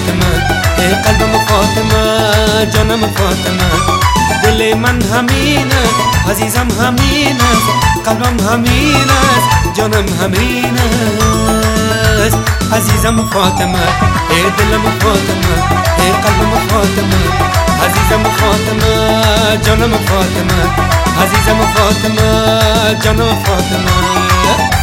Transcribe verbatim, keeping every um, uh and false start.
فاطمه ای قلبم فاطمه جانم فاطمه دل من همین است عزیزم همین است قلبم همین است جانم همین است عزیزم فاطمه ای دلم فاطمه ای قلبم فاطمه عزیزم فاطمه جانم فاطمه عزیزم فاطمه جانم فاطمه